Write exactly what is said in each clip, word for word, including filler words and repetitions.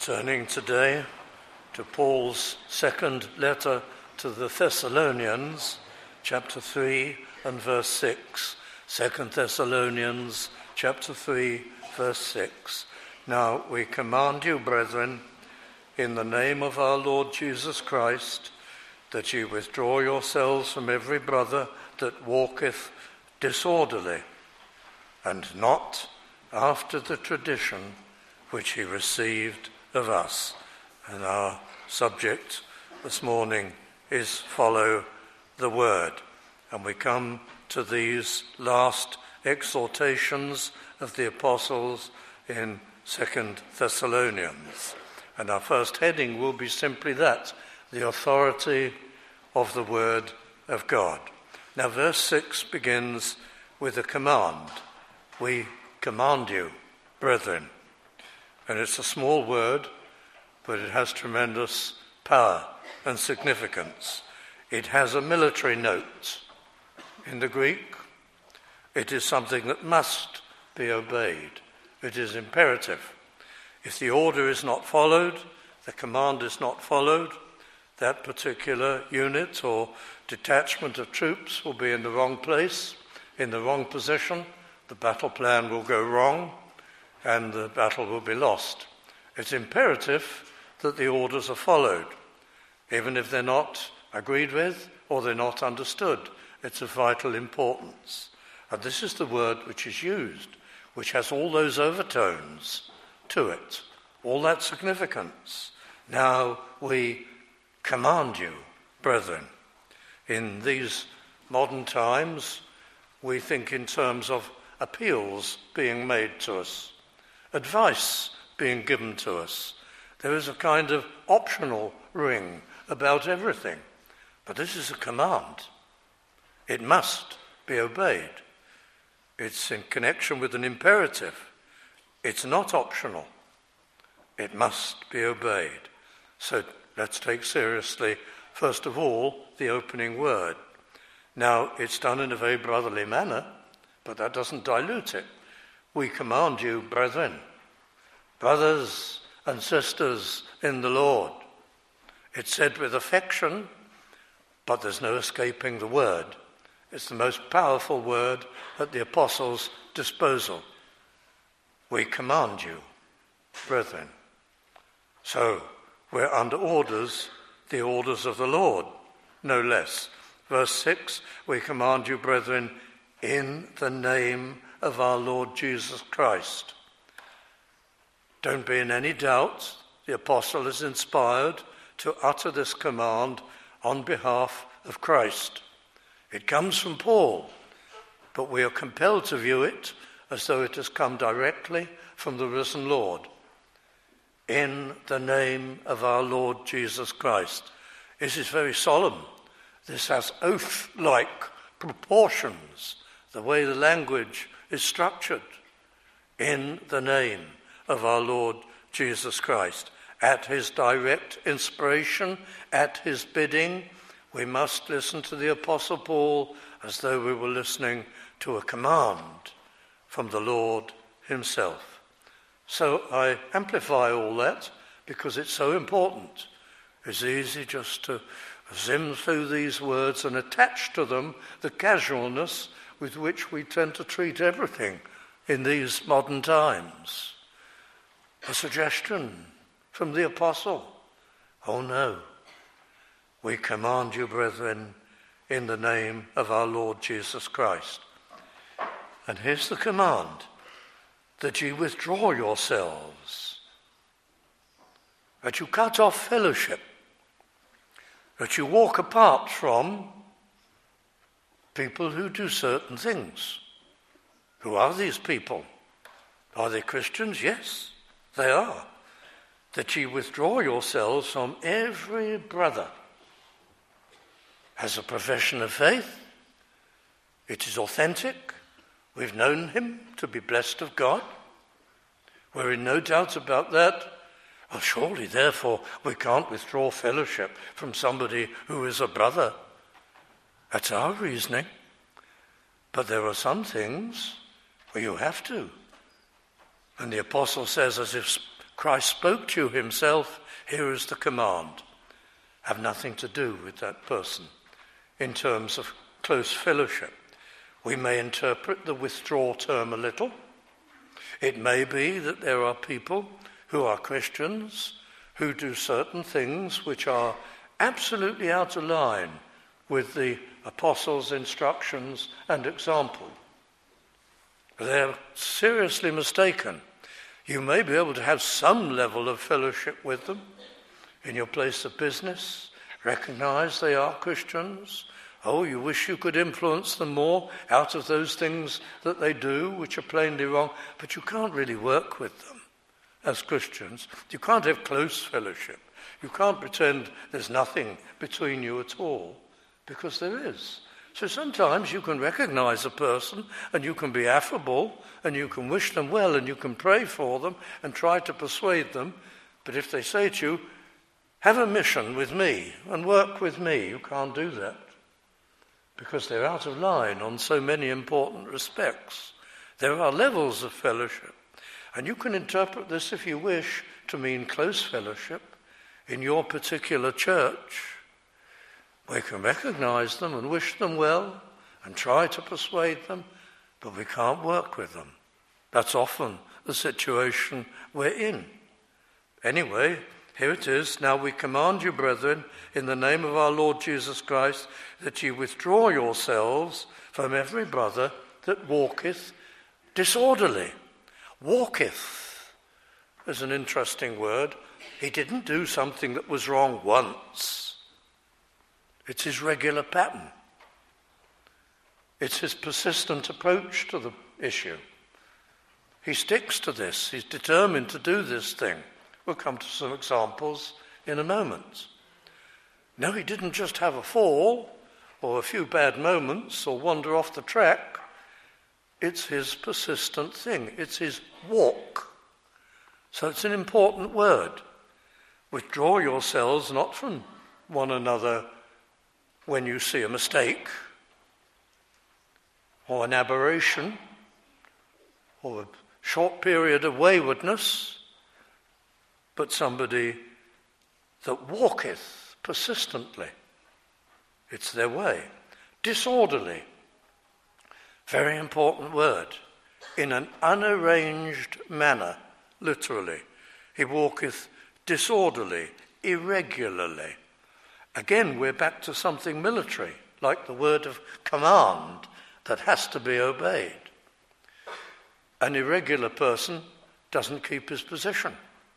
Turning today to Paul's second letter to the Thessalonians, chapter three and verse six. Second Thessalonians, chapter three, verse six. Now we command you, brethren, in the name of our Lord Jesus Christ, that ye withdraw yourselves from every brother that walketh disorderly, and not after the tradition which he received of us. And our subject this morning is follow the word. And we come to these last exhortations of the apostles in Second Thessalonians. And our first heading will be simply that, the authority of the word of God. Now verse six begins with a command. We command you, brethren. And it's a small word, but it has tremendous power and significance. It has a military note. In the Greek, it is something that must be obeyed. It is imperative. If the order is not followed, the command is not followed, that particular unit or detachment of troops will be in the wrong place, in the wrong position, the battle plan will go wrong, and the battle will be lost. It's imperative that the orders are followed, even if they're not agreed with or they're not understood. It's of vital importance. And this is the word which is used, which has all those overtones to it, all that significance. Now we command you, brethren. In these modern times, we think in terms of appeals being made to us, advice being given to us. There is a kind of optional ring about everything. But this is a command. It must be obeyed. It's in connection with an imperative. It's not optional. It must be obeyed. So let's take seriously, first of all, the opening word. Now, it's done in a very brotherly manner, but that doesn't dilute it. We command you, brethren, brothers and sisters in the Lord. It's said with affection, but there's no escaping the word. It's the most powerful word at the apostles' disposal. We command you, brethren. So we're under orders, the orders of the Lord, no less. Verse six, we command you, brethren, in the name of our Lord Jesus Christ. Don't be in any doubt, the apostle is inspired to utter this command on behalf of Christ. It comes from Paul, but we are compelled to view it as though it has come directly from the risen Lord. In the name of our Lord Jesus Christ. This is very solemn. This has oath-like proportions, the way the language is structured. In the name of our Lord Jesus Christ. At his direct inspiration, at his bidding, we must listen to the Apostle Paul as though we were listening to a command from the Lord himself. So I amplify all that because it's so important. It's easy just to zim through these words and attach to them the casualness with which we tend to treat everything in these modern times. A suggestion from the apostle. Oh no. We command you, brethren, in the name of our Lord Jesus Christ. And here's the command, that ye withdraw yourselves, that you cut off fellowship, that you walk apart from people who do certain things. Who are these people? Are they Christians? Yes, they are. That ye withdraw yourselves from every brother. As a profession of faith, it is authentic. We've known him to be blessed of God. We're in no doubt about that. Oh, surely, therefore, we can't withdraw fellowship from somebody who is a brother. That's our reasoning. But there are some things where you have to. And the apostle says, as if Christ spoke to you himself. Here is the command. Have nothing to do with that person in terms of close fellowship. We may interpret the withdraw term a little. It may be that there are people who are Christians who do certain things which are absolutely out of line with the apostles' instructions and example. They're seriously mistaken. You may be able to have some level of fellowship with them in your place of business, recognize they are Christians. Oh, you wish you could influence them more out of those things that they do, which are plainly wrong, but you can't really work with them as Christians. You can't have close fellowship. You can't pretend there's nothing between you at all, because there is. So sometimes you can recognize a person and you can be affable and you can wish them well and you can pray for them and try to persuade them. But if they say to you, have a mission with me and work with me, you can't do that, because they're out of line on so many important respects. There are levels of fellowship, and you can interpret this, if you wish, to mean close fellowship in your particular church. We can recognize them and wish them well and try to persuade them, but we can't work with them. That's often the situation we're in. Anyway, here it is. Now we command you, brethren, in the name of our Lord Jesus Christ, that ye withdraw yourselves from every brother that walketh disorderly. Walketh is an interesting word. He didn't do something that was wrong once. It's his regular pattern. It's his persistent approach to the issue. He sticks to this. He's determined to do this thing. We'll come to some examples in a moment. No, he didn't just have a fall or a few bad moments or wander off the track. It's his persistent thing. It's his walk. So it's an important word. Withdraw yourselves not from one another when you see a mistake or an aberration or a short period of waywardness, but somebody that walketh persistently. It's their way. Disorderly. Very important word. In an unarranged manner, literally. He walketh disorderly, irregularly. Again, we're back to something military, like the word of command that has to be obeyed. An irregular person doesn't keep his position,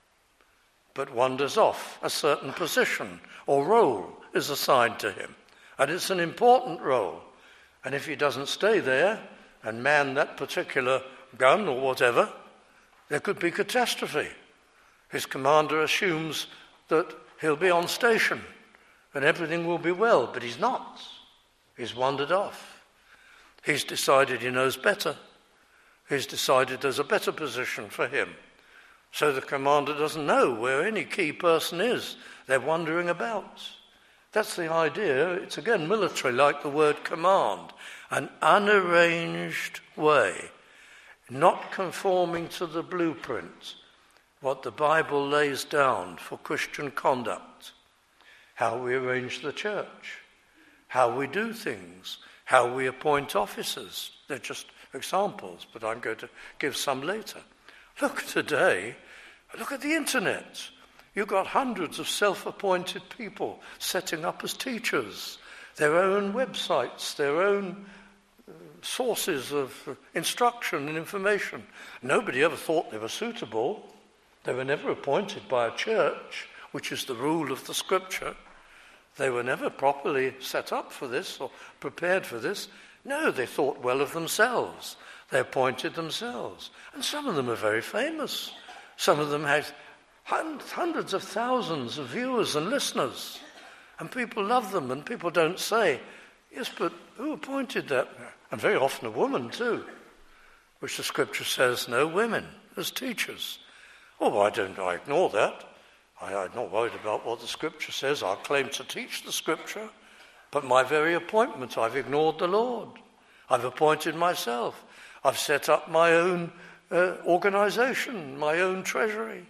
but wanders off. A certain position or role is assigned to him, and it's an important role. And if he doesn't stay there and man that particular gun or whatever, there could be catastrophe. His commander assumes that he'll be on station and everything will be well, but he's not. He's wandered off. He's decided he knows better. He's decided there's a better position for him. So the commander doesn't know where any key person is. They're wandering about. That's the idea. It's again military, like the word command. An unarranged way, not conforming to the blueprint, what the Bible lays down for Christian conduct. How we arrange the church, how we do things, how we appoint officers. They're just examples, but I'm going to give some later. Look today, look at the internet. You've got hundreds of self-appointed people setting up as teachers, their own websites, their own uh, sources of instruction and information. Nobody ever thought they were suitable. They were never appointed by a church, which is the rule of the Scripture. They were never properly set up for this or prepared for this. No, they thought well of themselves. They appointed themselves. And some of them are very famous. Some of them had hundreds of thousands of viewers and listeners. And people love them, and people don't say, yes, but who appointed that? And very often a woman too, which the Scripture says, no women as teachers. Oh, why don't I ignore that? I, I'm not worried about what the Scripture says. I claim to teach the Scripture, but my very appointment, I've ignored the Lord. I've appointed myself. I've set up my own uh, organization, my own treasury.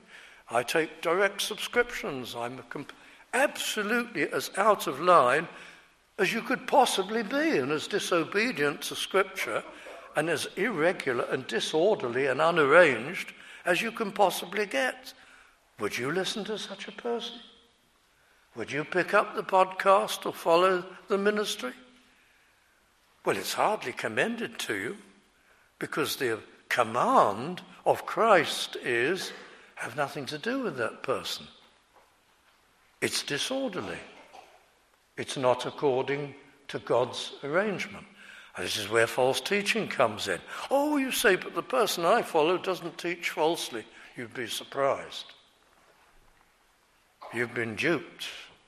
I take direct subscriptions. I'm a comp- absolutely as out of line as you could possibly be, and as disobedient to Scripture and as irregular and disorderly and unarranged as you can possibly get. Would you listen to such a person? Would you pick up the podcast or follow the ministry? Well, it's hardly commended to you, because the command of Christ is, have nothing to do with that person. It's disorderly. It's not according to God's arrangement. And this is where false teaching comes in. Oh, you say, but the person I follow doesn't teach falsely. You'd be surprised. You've been duped.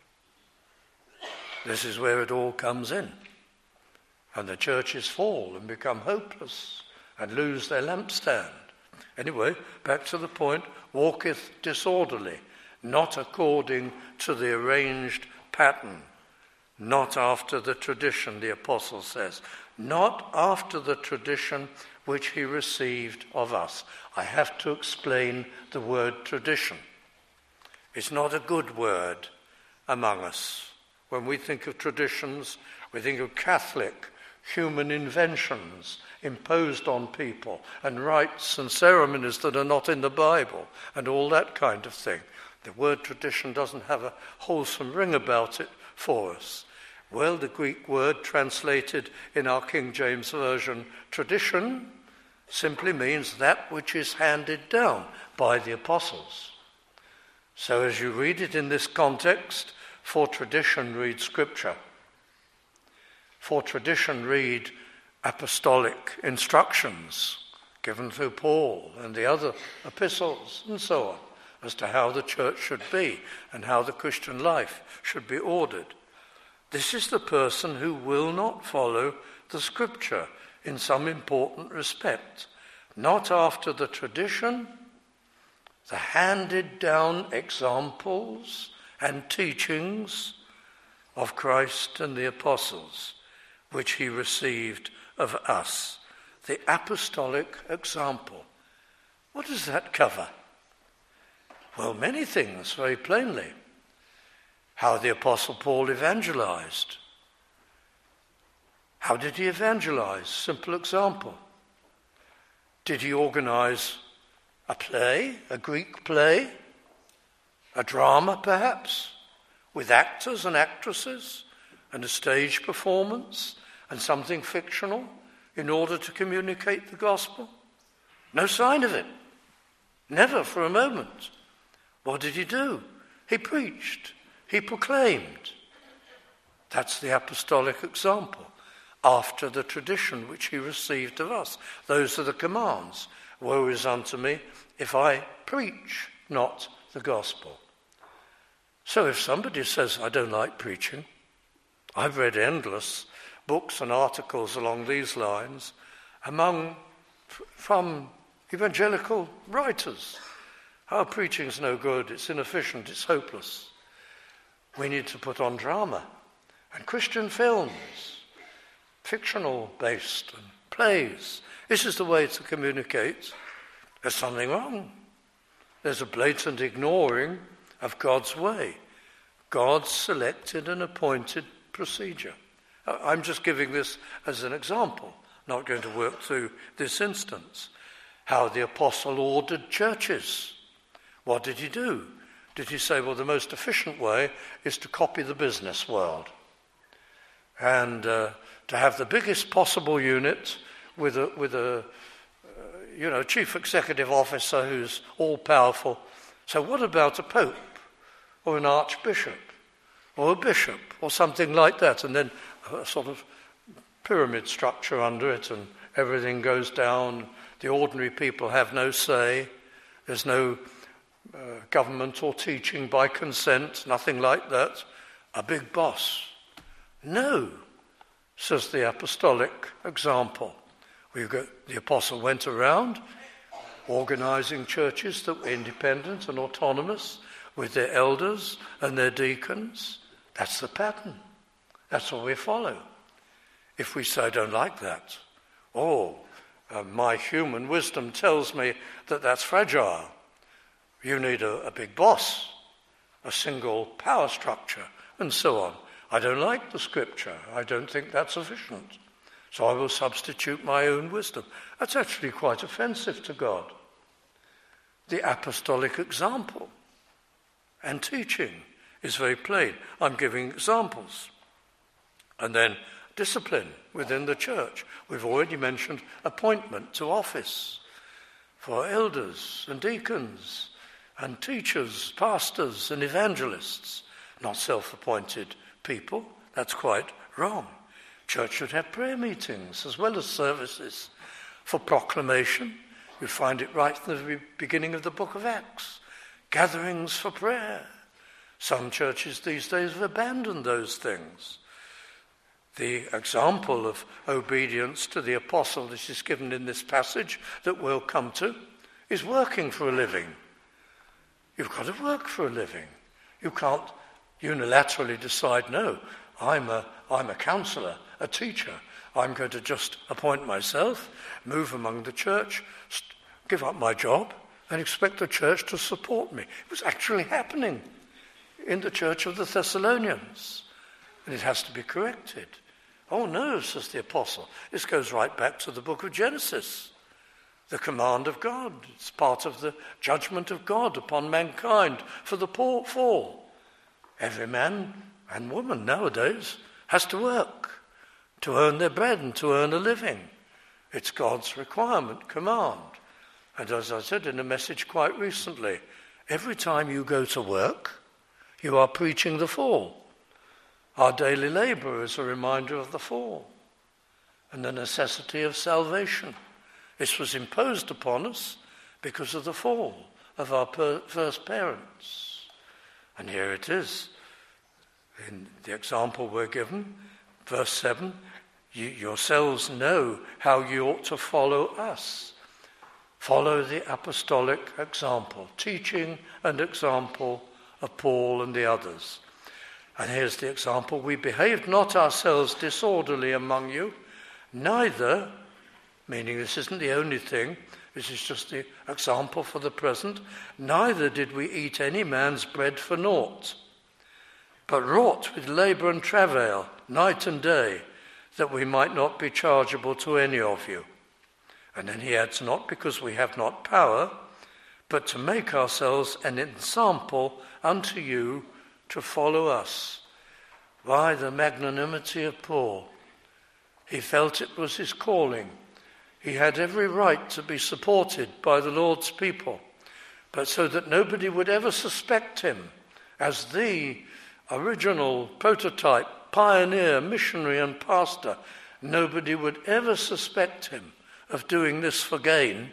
This is where it all comes in. And the churches fall and become hopeless and lose their lampstand. Anyway, back to the point, walketh disorderly, not according to the arranged pattern, not after the tradition, the apostle says, not after the tradition which he received of us. I have to explain the word tradition. It's not a good word among us. When we think of traditions, we think of Catholic human inventions imposed on people, and rites and ceremonies that are not in the Bible, and all that kind of thing. The word tradition doesn't have a wholesome ring about it for us. Well, the Greek word translated in our King James Version, tradition, simply means that which is handed down by the apostles. So as you read it in this context, for tradition read Scripture. For tradition read apostolic instructions given through Paul and the other epistles and so on, as to how the church should be and how the Christian life should be ordered. This is the person who will not follow the Scripture in some important respect, not after the tradition, the handed down examples and teachings of Christ and the apostles, which he received of us. The apostolic example. What does that cover? Well, many things, very plainly. How the Apostle Paul evangelized. How did he evangelize? Simple example. Did he organize a play, a Greek play, a drama perhaps, with actors and actresses, and a stage performance, and something fictional, in order to communicate the gospel? No sign of it. Never for a moment. What did he do? He preached. He proclaimed. That's the apostolic example, after the tradition which he received of us. Those are the commands. Woe is unto me if I preach not the gospel. So if somebody says, I don't like preaching, I've read endless books and articles along these lines among from evangelical writers. Our preaching's no good, it's inefficient, it's hopeless. We need to put on drama and Christian films, fictional based, and plays. This is the way to communicate. There's something wrong. There's a blatant ignoring of God's way, God's selected and appointed procedure. I'm just giving this as an example, not going to work through this instance. How the apostle ordered churches. What did he do? Did he say, well, the most efficient way is to copy the business world and uh, to have the biggest possible unit with a, with a uh, you know, chief executive officer who's all-powerful. So what about a pope or an archbishop or a bishop or something like that, and then a sort of pyramid structure under it, and everything goes down. The ordinary people have no say. There's no uh, government or teaching by consent, nothing like that. A big boss. No, says the apostolic example. We've got, the apostle went around organizing churches that were independent and autonomous with their elders and their deacons. That's the pattern. That's what we follow. If we say, I don't like that, oh, uh, my human wisdom tells me that that's fragile. You need a, a big boss, a single power structure, and so on. I don't like the scripture. I don't think that's sufficient. So I will substitute my own wisdom. That's actually quite offensive to God. The apostolic example and teaching is very plain. I'm giving examples. And then discipline within the church. We've already mentioned appointment to office for elders and deacons and teachers, pastors and evangelists, not self-appointed people. That's quite wrong. Church should have prayer meetings as well as services for proclamation. You find it right from the beginning of the book of Acts. Gatherings for prayer. Some churches these days have abandoned those things. The example of obedience to the apostle that is given in this passage that we'll come to is working for a living. You've got to work for a living. You can't unilaterally decide, no, I'm a, I'm a counsellor, a teacher. I'm going to just appoint myself, move among the church, st- give up my job, and expect the church to support me. It was actually happening in the church of the Thessalonians, and it has to be corrected. Oh no, says the apostle, this goes right back to the book of Genesis. The command of God. It's part of the judgment of God upon mankind for the fall. Every man and woman nowadays has to work to earn their bread and to earn a living. It's God's requirement, command. And as I said in a message quite recently, every time you go to work, you are preaching the fall. Our daily labour is a reminder of the fall and the necessity of salvation. This was imposed upon us because of the fall of our per- first parents. And here it is. In the example we're given, verse seven, you yourselves know how you ought to follow us. Follow the apostolic example, teaching and example of Paul and the others. And here's the example. We behaved not ourselves disorderly among you, neither, meaning this isn't the only thing, this is just the example for the present, neither did we eat any man's bread for naught, but wrought with labour and travail night and day, that we might not be chargeable to any of you. And then he adds, not because we have not power, but to make ourselves an ensample unto you to follow us. By the magnanimity of Paul, he felt it was his calling. He had every right to be supported by the Lord's people, but so that nobody would ever suspect him as the original prototype, pioneer, missionary and pastor, nobody would ever suspect him of doing this for gain.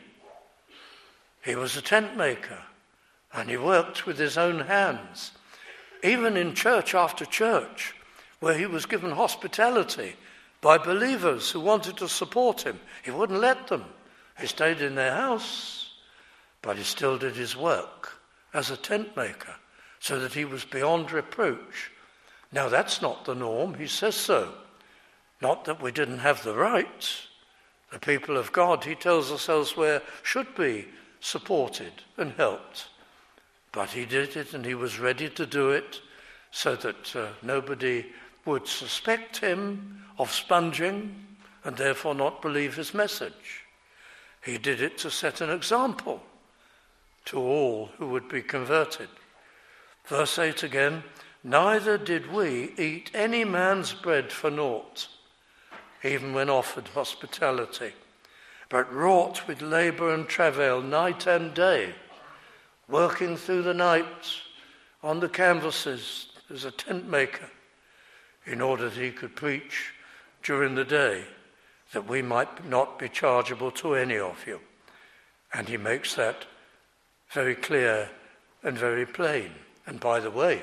He was a tent maker, and he worked with his own hands. Even in church after church, where he was given hospitality by believers who wanted to support him, he wouldn't let them. He stayed in their house, but he still did his work as a tent maker, so that he was beyond reproach. Now that's not the norm, he says so. Not that we didn't have the right. The people of God, he tells us elsewhere, should be supported and helped. But he did it, and he was ready to do it so that uh, nobody would suspect him of sponging and therefore not believe his message. He did it to set an example to all who would be converted. Verse eight again, neither did we eat any man's bread for naught, even when offered hospitality, but wrought with labour and travail night and day, working through the night on the canvases as a tent maker, in order that he could preach during the day, that we might not be chargeable to any of you. And he makes that very clear and very plain. And by the way,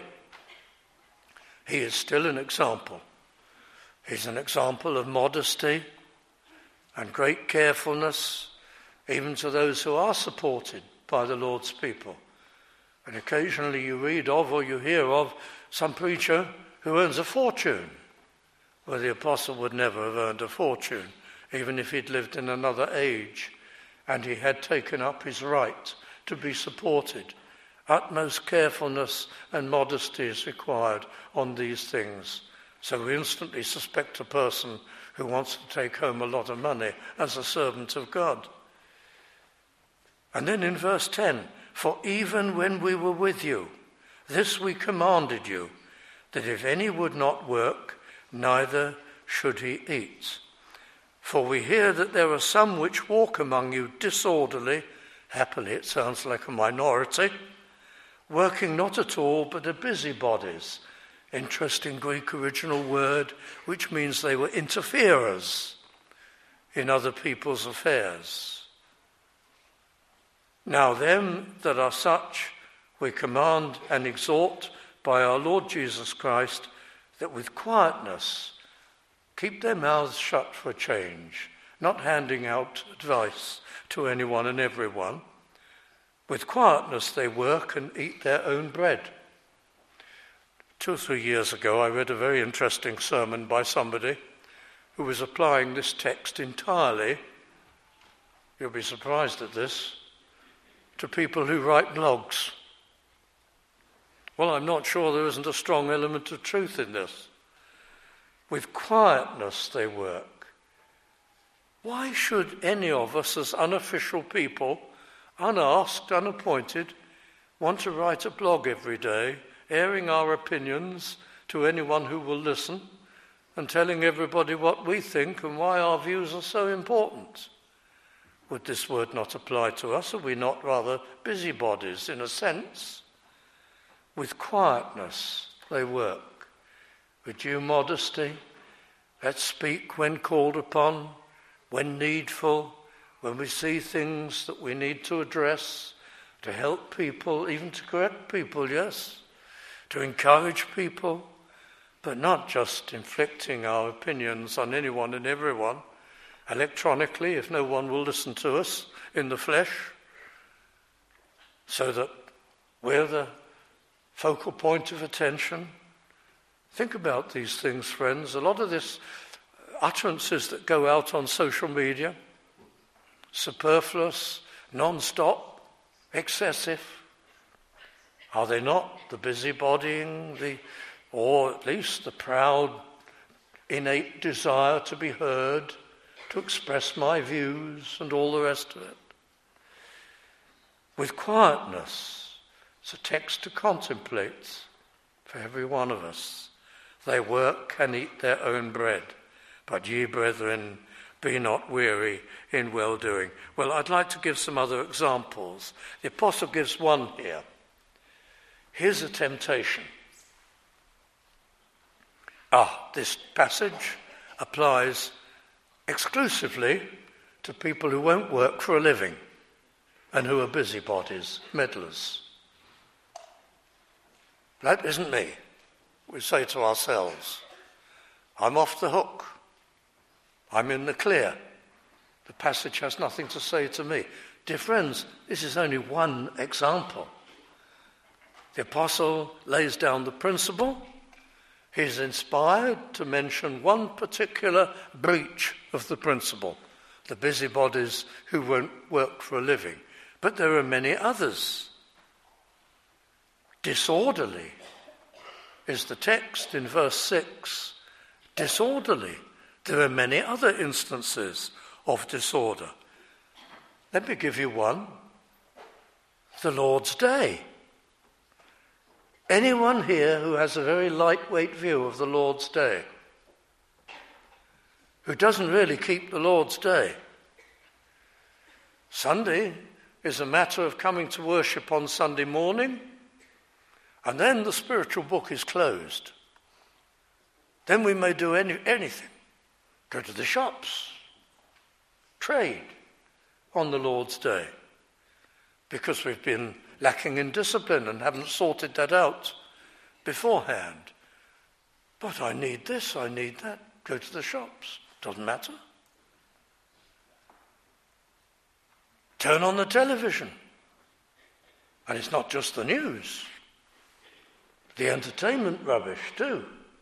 he is still an example. He's an example of modesty and great carefulness, even to those who are supported by the Lord's people. And occasionally you read of or you hear of some preacher who earns a fortune. Well, the apostle would never have earned a fortune, even if he'd lived in another age and he had taken up his right to be supported Utmost carefulness and modesty is required on these things. So we instantly suspect a person who wants to take home a lot of money as a servant of God. And then in verse ten, for even when we were with you, this we commanded you, that if any would not work, neither should he eat. For we hear that there are some which walk among you disorderly, happily it sounds like a minority, working not at all but are busybodies. Interesting Greek original word, which means they were interferers in other people's affairs. Now them that are such we command and exhort by our Lord Jesus Christ, that with quietness keep their mouths shut for a change, not handing out advice to anyone and everyone. With quietness they work and eat their own bread. Two or three years ago I read a very interesting sermon by somebody who was applying this text entirely, you'll be surprised at this, to people who write blogs. Well, I'm not sure there isn't a strong element of truth in this. With quietness they work. Why should any of us as unofficial people, unasked, unappointed, want to write a blog every day, airing our opinions to anyone who will listen and telling everybody what we think and why our views are so important? Would this word not apply to us? Are we not rather busybodies in a sense? With quietness they work. With due modesty, let's speak when called upon, when needful, when we see things that we need to address, to help people, even to correct people, yes, to encourage people, but not just inflicting our opinions on anyone and everyone, electronically, if no one will listen to us in the flesh, so that we're the focal point of attention. Think about these things, friends. A lot of this utterances that go out on social media, superfluous, non-stop, excessive, are they not the busybodying, the, or at least the proud, innate desire to be heard, to express my views and all the rest of it? With quietness, it's a text to contemplate for every one of us. They work and eat their own bread, but ye, brethren, be not weary in well-doing. Well, I'd like to give some other examples. The apostle gives one here. Here's a temptation. Ah, this passage applies exclusively to people who won't work for a living and who are busybodies, meddlers. That isn't me. We say to ourselves, I'm off the hook. I'm in the clear. The passage has nothing to say to me. Dear friends, this is only one example. The apostle lays down the principle. He's inspired to mention one particular breach of the principle, the busybodies who won't work for a living. But there are many others. Disorderly is the text in verse six. Disorderly. There are many other instances of disorder. Let me give you one. The Lord's Day. Anyone here who has a very lightweight view of the Lord's Day, who doesn't really keep the Lord's Day? Sunday is a matter of coming to worship on Sunday morning, and then the spiritual book is closed. Then we may do any, anything. Go to the shops, trade on the Lord's Day, because we've been lacking in discipline and haven't sorted that out beforehand. But I need this, I need that. Go to the shops. Doesn't matter. Turn on the television. And it's not just the news. The entertainment rubbish too.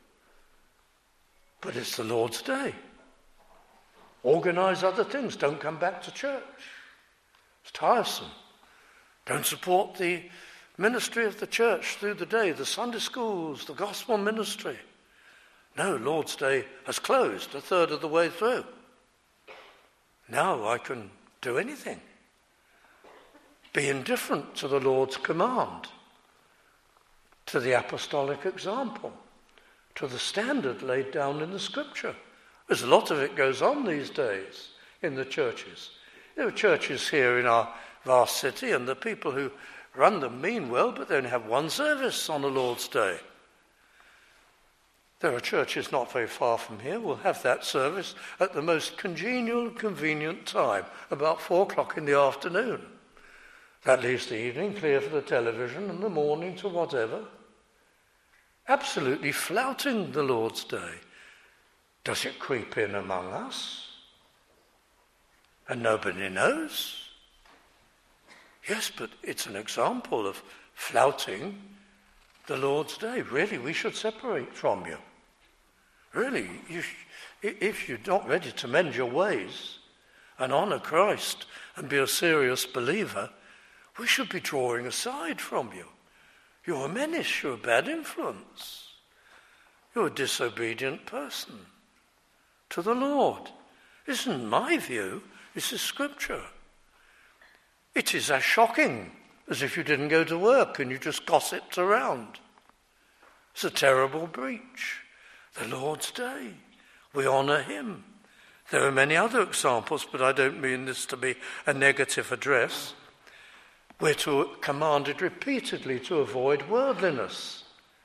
But it's the Lord's Day. Organise other things. Don't come back to church. It's tiresome. Don't support the Ministry of the church through the day, the Sunday schools, the gospel ministry. No, Lord's Day has closed a third of the way through. Now I can do anything. Be indifferent to the Lord's command, to the apostolic example, to the standard laid down in the Scripture. There's a lot of it goes on these days in the churches. There are churches here in our vast city, and the people who run them mean well, but they only have one service on the Lord's Day. There are churches not very far from here will have that service at the most congenial, convenient time, about four o'clock in the afternoon. That leaves the evening clear for the television and the morning to whatever. Absolutely flouting the Lord's Day. Does it creep in among us? And nobody knows? Yes, but it's an example of flouting the Lord's Day. Really, we should separate from you. Really, you sh- if you're not ready to mend your ways and honour Christ and be a serious believer, we should be drawing aside from you. You're a menace, you're a bad influence. You're a disobedient person to the Lord. This isn't my view, this is Scripture. It is as shocking as if you didn't go to work and you just gossiped around. It's a terrible breach. The Lord's Day. We honour him. There are many other examples, but I don't mean this to be a negative address. We're to, commanded repeatedly to avoid worldliness.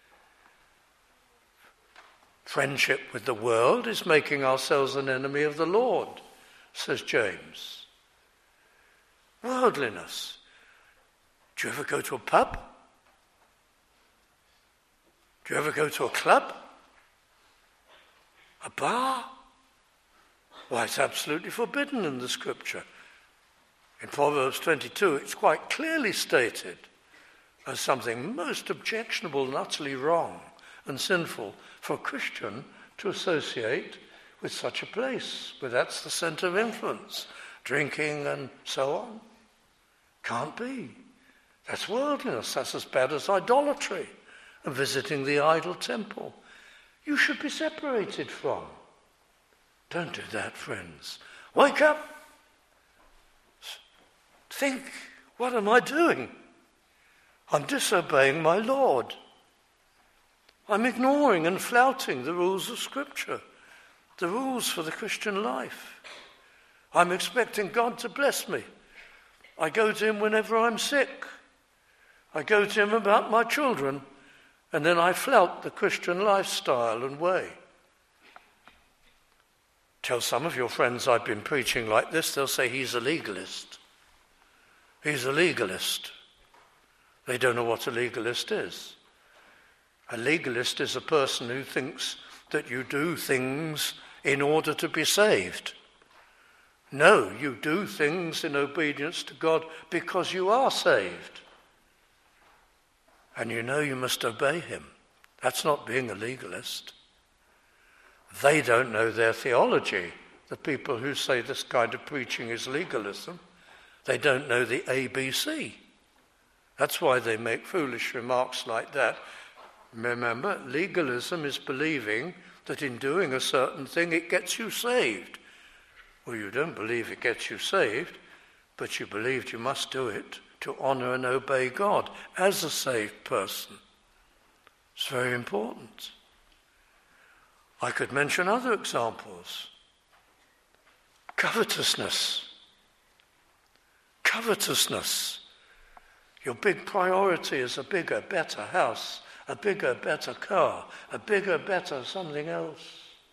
Friendship with the world is making ourselves an enemy of the Lord, says James. Worldliness. Do you ever go to a pub? Do you ever go to a club? A bar? Why, it's absolutely forbidden in the Scripture. In Proverbs twenty-two, it's quite clearly stated as something most objectionable and utterly wrong and sinful for a Christian to associate with such a place, where that's the centre of influence, drinking and so on. Can't be. That's worldliness. That's as bad as idolatry and visiting the idol temple. You should be separated from. Don't do that, friends. Wake up. Think, what am I doing? I'm disobeying my Lord. I'm ignoring and flouting the rules of Scripture, the rules for the Christian life. I'm expecting God to bless me. I go to him whenever I'm sick. I go to him about my children, and then I flout the Christian lifestyle and way. Tell some of your friends I've been preaching like this, they'll say he's a legalist. He's a legalist. They don't know what a legalist is. A legalist is a person who thinks that you do things in order to be saved. No, you do things in obedience to God because you are saved. And you know you must obey him. That's not being a legalist. They don't know their theology, the people who say this kind of preaching is legalism. They don't know the A B C. That's why they make foolish remarks like that. Remember, legalism is believing that in doing a certain thing it gets you saved. Well, you don't believe it gets you saved, but you believed you must do it to honour and obey God as a saved person. It's very important. I could mention other examples. Covetousness. Covetousness. Your big priority is a bigger, better house, a bigger, better car, a bigger, better something else.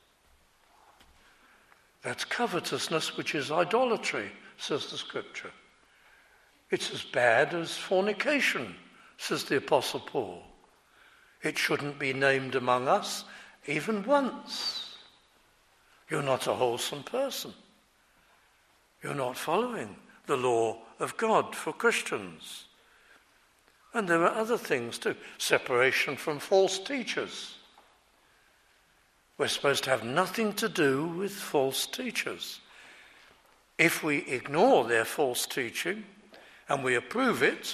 That's covetousness, which is idolatry, says the Scripture. It's as bad as fornication, says the Apostle Paul. It shouldn't be named among us even once. You're not a wholesome person. You're not following the law of God for Christians. And there are other things too. Separation from false teachers. We're supposed to have nothing to do with false teachers. If we ignore their false teaching and we approve it,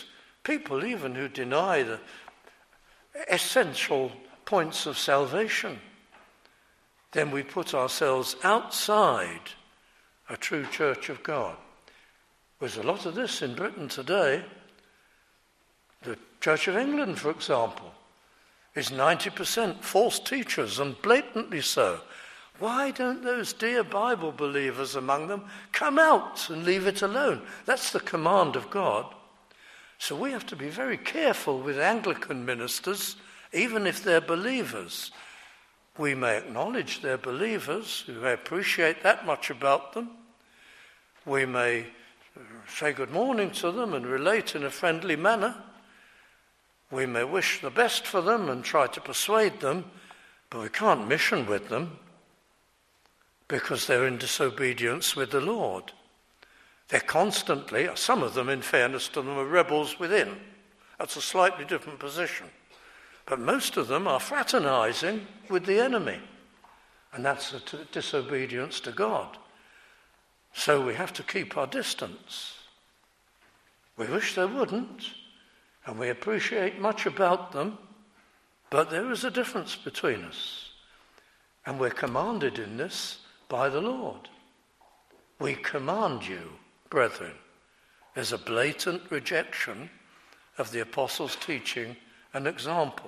people even who deny the essential points of salvation, then we put ourselves outside a true church of God. There's a lot of this in Britain today. The Church of England, for example, is ninety percent false teachers, and blatantly so. Why don't those dear Bible believers among them come out and leave it alone? That's the command of God. So we have to be very careful with Anglican ministers, even if they're believers. We may acknowledge they're believers, we may appreciate that much about them. We may say good morning to them and relate in a friendly manner. We may wish the best for them and try to persuade them, but we can't mission with them because they're in disobedience with the Lord. They're constantly, some of them in fairness to them, are rebels within. That's a slightly different position. But most of them are fraternizing with the enemy, and that's a t- disobedience to God. So we have to keep our distance. We wish they wouldn't, and we appreciate much about them, but there is a difference between us. And we're commanded in this by the Lord. We command you, brethren. There's a blatant rejection of the apostles' teaching and example.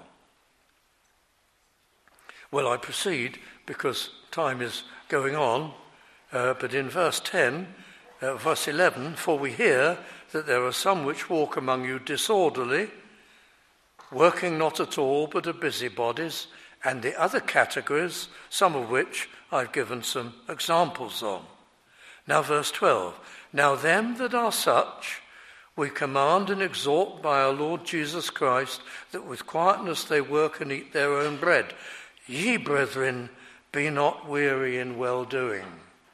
Well, I proceed because time is going on, uh, but in verse ten, uh, verse eleven, for we hear that there are some which walk among you disorderly, working not at all but are busybodies, and the other categories, some of which I've given some examples on. Now verse twelve, now them that are such we command and exhort by our Lord Jesus Christ, that with quietness they work and eat their own bread. Ye, brethren, be not weary in well-doing.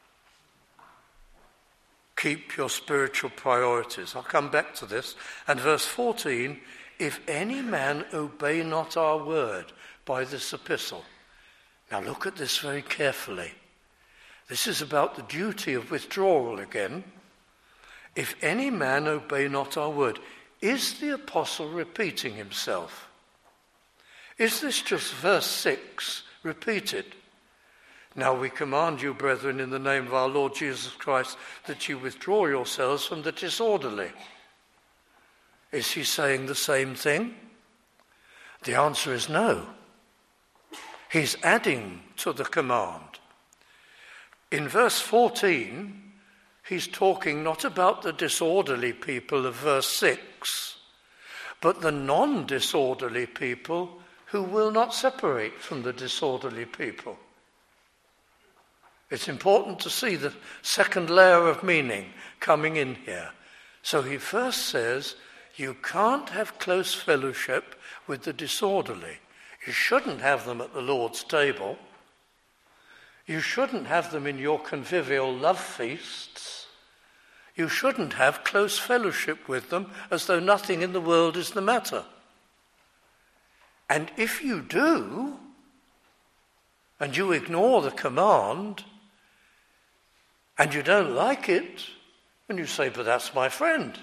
Keep your spiritual priorities. I'll come back to this. And verse fourteen, if any man obey not our word by this epistle. Now look at this very carefully. This is about the duty of withdrawal again. If any man obey not our word. Is the apostle repeating himself? Is this just verse six repeated? Now we command you, brethren, in the name of our Lord Jesus Christ, that you withdraw yourselves from the disorderly. Is he saying the same thing? The answer is no. He's adding to the command. In verse fourteen, he's talking not about the disorderly people of verse six, but the non-disorderly people who will not separate from the disorderly people. It's important to see the second layer of meaning coming in here. So he first says, you can't have close fellowship with the disorderly. You shouldn't have them at the Lord's table. You shouldn't have them in your convivial love feasts. You shouldn't have close fellowship with them as though nothing in the world is the matter. And if you do, and you ignore the command, and you don't like it, and you say, but that's my friend.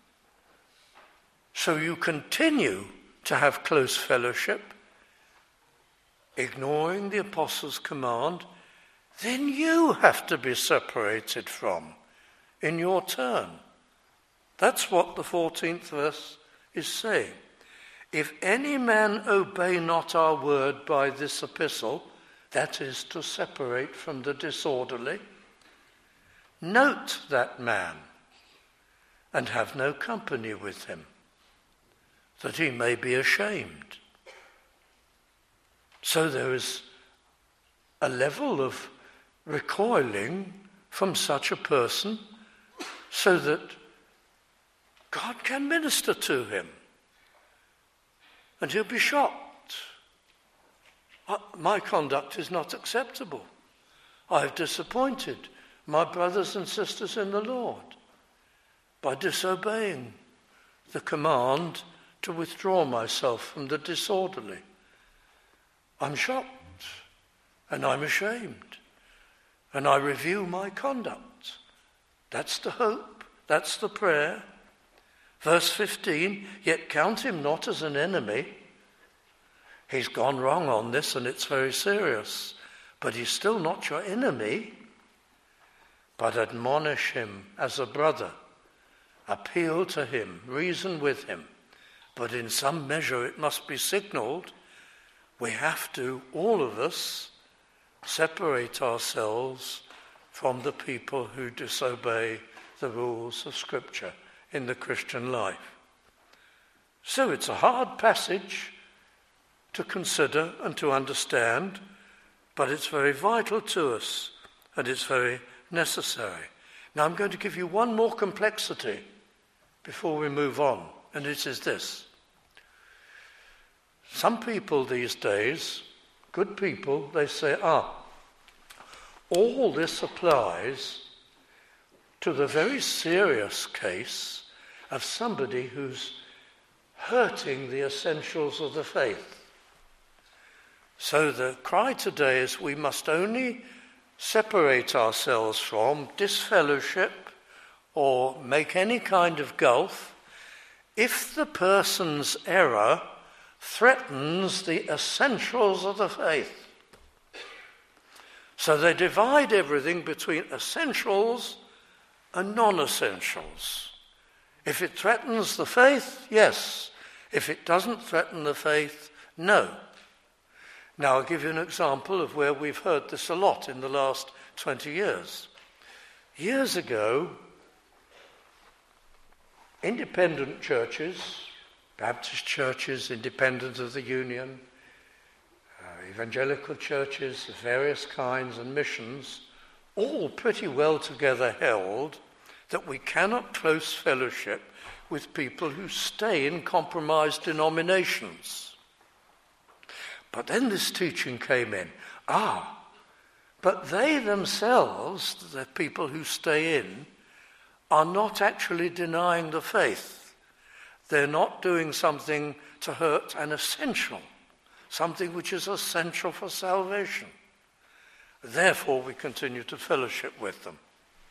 So you continue to have close fellowship, ignoring the apostles' command, then you have to be separated from in your turn. That's what the fourteenth verse is saying. If any man obey not our word by this epistle, that is to separate from the disorderly, note that man and have no company with him, that he may be ashamed. So there is a level of recoiling from such a person so that God can minister to him and he'll be shocked. My conduct is not acceptable. I've disappointed my brothers and sisters in the Lord by disobeying the command to withdraw myself from the disorderly. I'm shocked and I'm ashamed and I review my conduct. That's the hope, that's the prayer, Verse fifteen, yet count him not as an enemy. He's gone wrong on this and it's very serious. But he's still not your enemy. But admonish him as a brother. Appeal to him, reason with him. But in some measure it must be signaled. We have to, all of us, separate ourselves from the people who disobey the rules of Scripture in the Christian life. So it's a hard passage to consider and to understand, but it's very vital to us and it's very necessary. Now I'm going to give you one more complexity before we move on, and it is this. Some people these days, good people, they say, ah, all this applies to the very serious case of somebody who's hurting the essentials of the faith. So the cry today is we must only separate ourselves from, disfellowship, or make any kind of gulf if the person's error threatens the essentials of the faith. So they divide everything between essentials and non-essentials. If it threatens the faith, yes. If it doesn't threaten the faith, no. Now I'll give you an example of where we've heard this a lot in the last twenty years. Years ago, independent churches, Baptist churches, independent of the Union, uh, evangelical churches of various kinds and missions, all pretty well together held that we cannot close fellowship with people who stay in compromised denominations. But then this teaching came in. Ah, but they themselves, the people who stay in, are not actually denying the faith. They're not doing something to hurt an essential, something which is essential for salvation. Therefore, we continue to fellowship with them.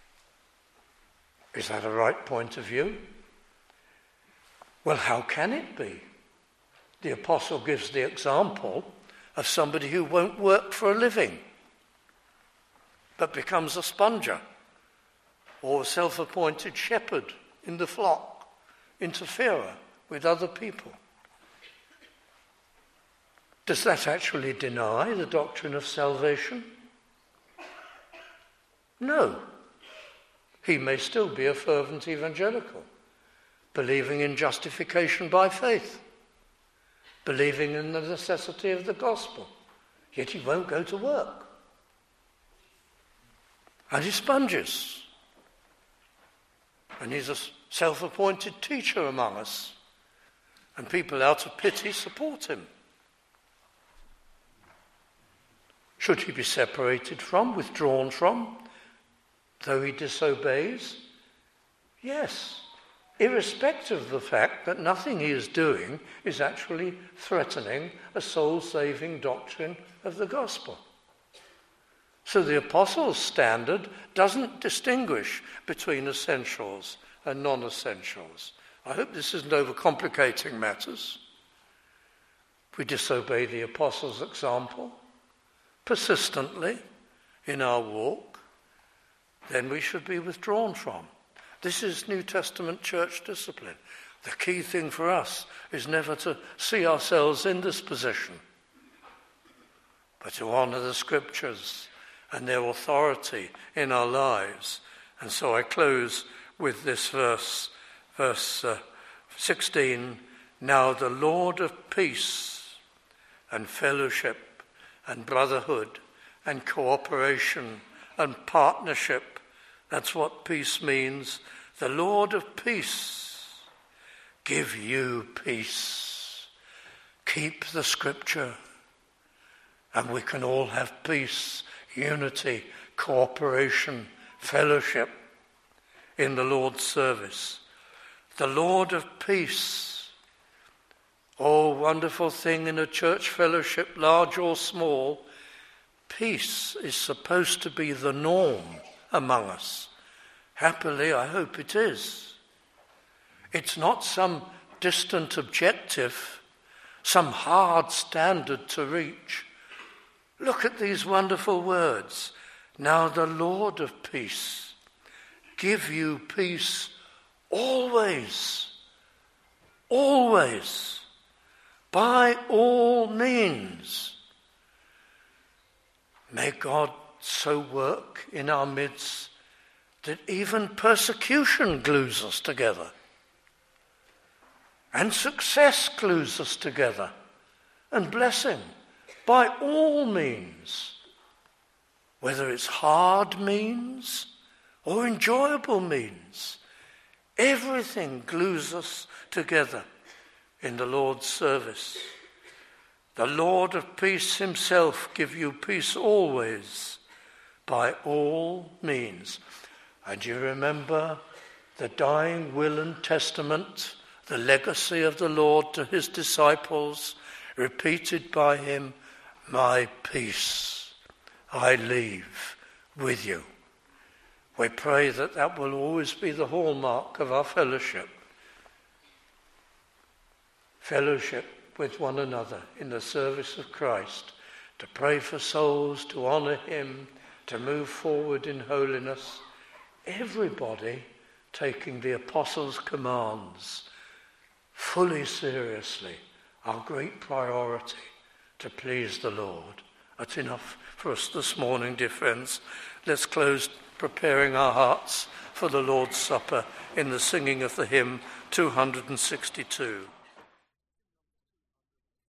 Is that a right point of view? Well, how can it be? The apostle gives the example of somebody who won't work for a living, but becomes a sponger, or a self-appointed shepherd in the flock, interferer with other people. Does that actually deny the doctrine of salvation? No. He may still be a fervent evangelical, believing in justification by faith, believing in the necessity of the gospel, yet he won't go to work. And he sponges. And he's a self-appointed teacher among us. And people out of pity support him. Should he be separated from, withdrawn from, though he disobeys? Yes, irrespective of the fact that nothing he is doing is actually threatening a soul-saving doctrine of the gospel. So the apostles' standard doesn't distinguish between essentials and non-essentials. I hope this isn't overcomplicating matters. If we disobey the apostles' example persistently in our walk, then we should be withdrawn from. This is New Testament church discipline. The key thing for us is never to see ourselves in this position, but to honour the Scriptures and their authority in our lives. And so I close with this verse, verse uh, sixteen. Now the Lord of peace and fellowship and brotherhood and cooperation and partnership, that's what peace means. The Lord of peace give you peace. Keep the Scripture, and we can all have peace, unity, cooperation, fellowship in the Lord's service. The Lord of peace. Oh, wonderful thing in a church fellowship, large or small. Peace is supposed to be the norm among us. Happily, I hope it is. It's not some distant objective, some hard standard to reach. Look at these wonderful words. Now the Lord of peace give you peace always, always, by all means. May God so work in our midst that even persecution glues us together, and success glues us together, and blessing by all means, whether it's hard means or enjoyable means. Everything glues us together in the Lord's service. The Lord of peace himself give you peace always, by all means. And you remember the dying will and testament, the legacy of the Lord to his disciples, repeated by him, my peace I leave with you. We pray that that will always be the hallmark of our fellowship. Fellowship with one another in the service of Christ, to pray for souls, to honour him, to move forward in holiness. Everybody taking the apostles' commands fully seriously, our great priority to please the Lord. That's enough for us this morning, dear friends. Let's close preparing our hearts for the Lord's Supper in the singing of the hymn two hundred sixty-two.